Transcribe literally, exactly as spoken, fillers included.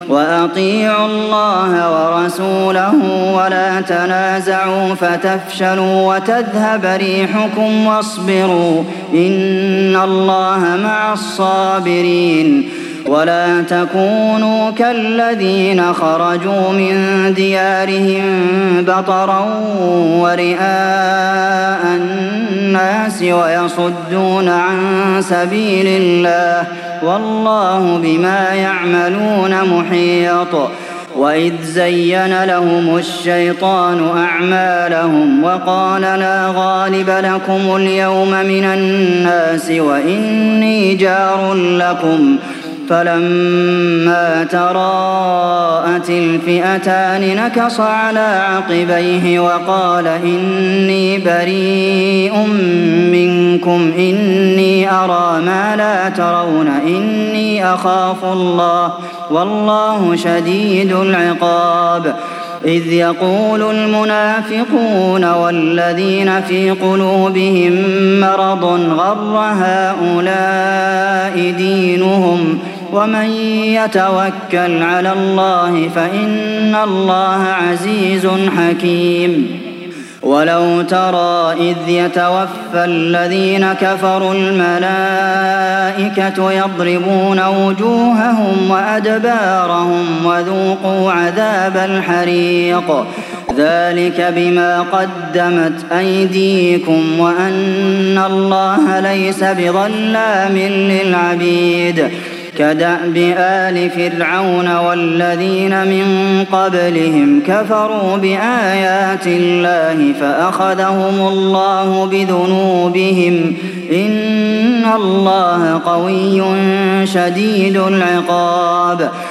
وأطيعوا الله ورسوله ولا تنازعوا فتفشلوا وتذهب ريحكم واصبروا إن الله مع الصابرين ولا تكونوا كالذين خرجوا من ديارهم بطرا ورئاء الناس ويصدون عن سبيل الله والله بما يعملون محيط وإذ زين لهم الشيطان أعمالهم وقال لا غالب لكم اليوم من الناس وإني جار لكم فلما تراءت الفئتان نكص على عقبيه وقال إني بريء منكم إني أرى ما لا ترون إني أخاف الله والله شديد العقاب إذ يقول المنافقون والذين في قلوبهم مرض غر هؤلاء دينهم ومن يتوكل على الله فإن الله عزيز حكيم ولو ترى إذ يتوفى الذين كفروا الملائكة يضربون وجوههم وأدبارهم وذوقوا عذاب الحريق ذلك بما قدمت أيديكم وأن الله ليس بظلام للعبيد كدأب آل فرعون والذين من قبلهم كفروا بآيات الله فأخذهم الله بذنوبهم إن الله قوي شديد العقاب